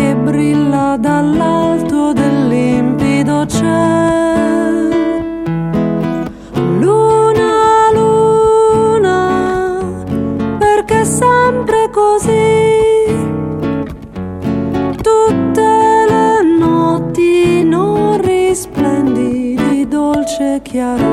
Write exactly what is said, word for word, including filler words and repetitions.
che brilla dall'alto del limpido cielo. Luna, luna, perché sempre così? Tutte le notti non risplendi di dolce chiaro.